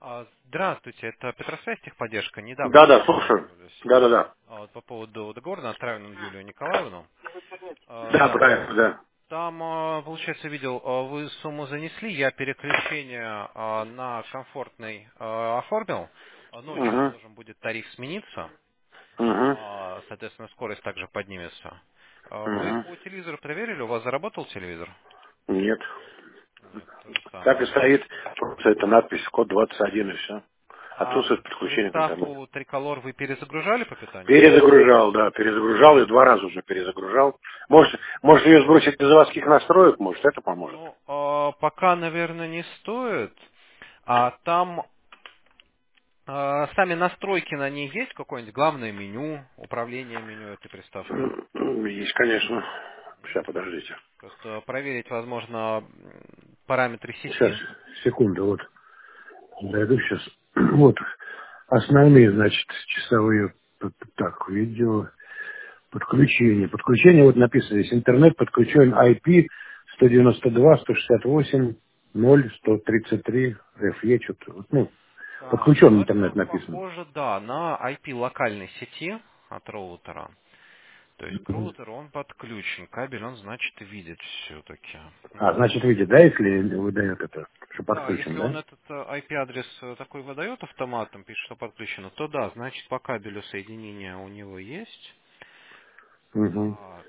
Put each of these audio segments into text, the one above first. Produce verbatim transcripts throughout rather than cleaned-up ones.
А, Здравствуйте, это Петросвязь техподдержка. Недавно Да, мы да, слушаю. созванивались. Да, да, да. А, вот по поводу договора на Травину Юлию Николаевну. А, Да, Да, правильно, да. там, а, получается, видел, а, вы сумму занесли, я переключение а, на комфортный а, оформил. А Ночью Угу, должен будет тариф смениться, угу, а, соответственно, скорость также поднимется. А, Вы угу. по телевизору проверили, у вас заработал телевизор? Нет. Нет, то же Так и самое. стоит. Просто это надпись код двадцать один и все. А Отсутствует подключение к интернету. приставку Триколор вы перезагружали по питанию? Перезагружал, да, перезагружал и два раза уже перезагружал. Может, может ее сбросить из заводских настроек, может, это поможет. Ну, а, пока, наверное, не стоит. А там а, сами настройки на ней есть, какое-нибудь главное меню, управление меню этой приставки? М, м, Есть, конечно. Сейчас, Есть. подождите. Просто проверить, возможно, м, параметры Сейчас, сети. секунду, вот. Зайду сейчас. Вот. Основные, значит, часовые. Так, видео. Подключение. Подключение, вот написано здесь, интернет подключен ай пи сто девяносто два сто шестьдесят восемь ноль сто тридцать три эф е, что-то, вот, ну, Так, подключен ну интернет это написано. похоже, да, на ай пи локальной сети от роутера. То есть к Мгм. роутеру он подключен, кабель он, значит, видит все-таки. А, значит, видит, да, если выдает это, что Да, подключен, если он да? этот э, ай пи-адрес э, такой выдает автоматом, пишет, что подключено, то да, значит по кабелю соединение у него есть. Угу. Так.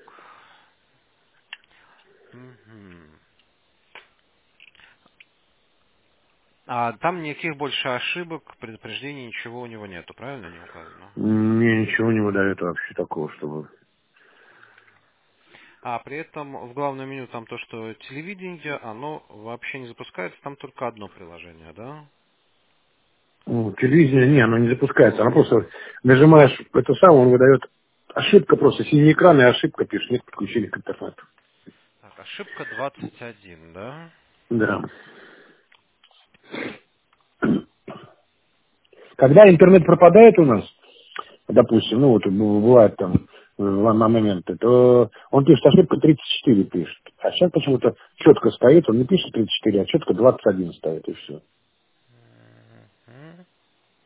Мгм. А там никаких больше ошибок, предупреждений, ничего у него нету, правильно не указано? Мне ничего не выдает вообще такого, чтобы... А при этом в главном меню там то, что телевидение, оно вообще не запускается, там только одно приложение, да? Ну, телевидение, не, оно не запускается. Оно просто нажимаешь это самое, он выдает ошибка просто, синий экран и ошибка пишет, нет подключения к интернету. Так, ошибка двадцать один, да? Да. Когда интернет пропадает у нас, допустим, ну вот б- бывает там э, на моменты, то он пишет ошибка тридцать четыре пишет. А сейчас почему-то четко стоит, он не пишет тридцать четыре, а четко двадцать один стоит, и все. Мгм.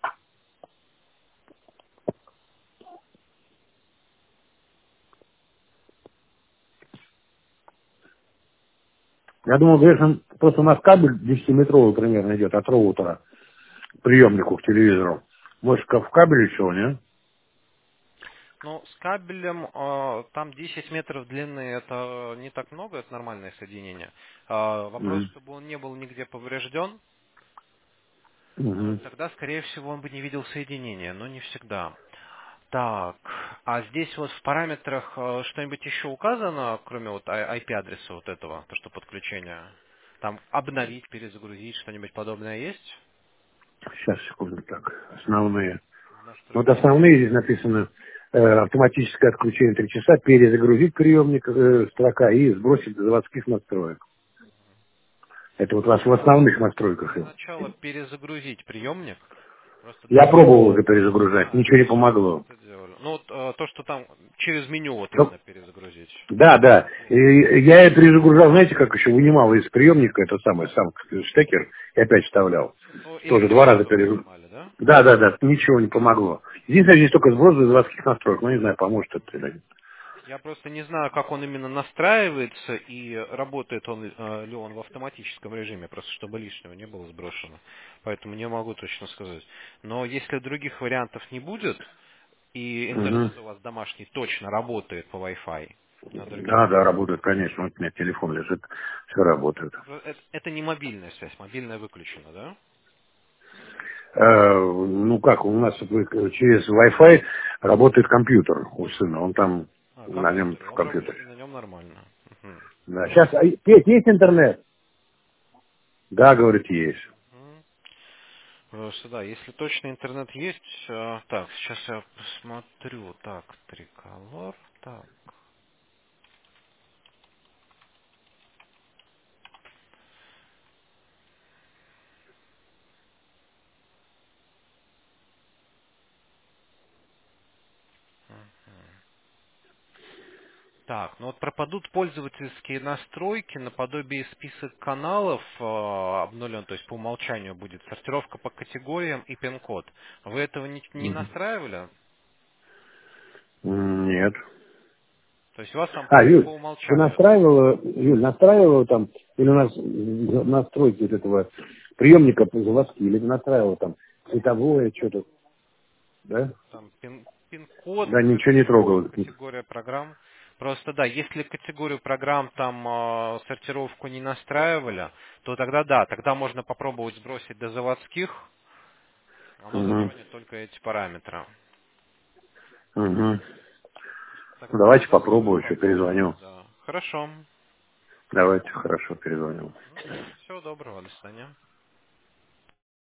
Я думаю, конечно, просто у нас кабель десятиметровый примерно идет от роутера к приемнику, к телевизору. Может, как в кабеле чего, не? Ну, с кабелем э, там десять метров длины, это не так много, это нормальное соединение. А, вопрос, Мгм. чтобы он не был нигде поврежден, э, Мгм. тогда, скорее всего, он бы не видел соединения, но не всегда. Так, а здесь вот в параметрах э, что-нибудь еще указано, кроме вот ай пи-адреса вот этого, то, что подключение? Там обновить, перезагрузить, что-нибудь подобное есть Сейчас, секунду, так. Основные. в Вот настройках? основные здесь написано э, автоматическое отключение три часа, перезагрузить приемник э, строка и сбросить до заводских настроек. Это вот у вас в основных настройках. Для начала перезагрузить приемник, просто Я для... пробовал уже перезагружать, А, ничего не все, вы помогло. это делали. Ну, вот э, то, что там через меню вот Топ- именно перезагрузить. Да, да. И я ее перезагружал, знаете, как еще вынимал из приемника этот самый сам штекер и опять вставлял. Ну, Тоже два раза электричество перегрузил. вынимали, да? Да, да, да, ничего не помогло. Единственное, здесь только сброс до заводских настроек. Ну, не знаю, поможет это или нет. Я просто не знаю, как он именно настраивается и работает он э, ли он в автоматическом режиме, просто чтобы лишнего не было сброшено. Поэтому не могу точно сказать. Но если других вариантов не будет, и Мгм. интернет у вас домашний точно работает по Wi-Fi на других Да, да, устройствах, работает, конечно. Вот у меня телефон лежит, все работает. это, это не мобильная связь, мобильная выключена, да? Э, ну как, у нас э, через Wi-Fi работает компьютер у сына. Он там А, на нем компьютер. в Он компьютере. работает на нем нормально. Мгм. Да. Сейчас, а, Петь, есть интернет? Да, говорит, есть. Мгм. Просто да, если точно интернет есть, э, так, сейчас я посмотрю, так, триколор, так, Так, ну вот пропадут пользовательские настройки наподобие список каналов э, обнулен, то есть по умолчанию будет сортировка по категориям и пин-код. Вы этого не, не Мгм. настраивали? М, Нет. То есть у вас там А, по, по Юль, ты умолчанию это все. настраивала, Юль, настраивала там, или у нас м, настройки вот этого приемника по заводски, или ты настраивала там цветовое что-то, да? Там пин, пин-код, Да, ничего не категория, трогала. категория программ. Просто да, если категорию программ там э, сортировку не настраивали, то тогда да, тогда можно попробовать сбросить до заводских, оно Угу. затронет только эти параметры. Угу. Тогда, Давайте тогда стоит попробую, еще попробовать, перезвоню. да. Хорошо. Давайте, хорошо, перезвоню. Всего доброго, до свидания.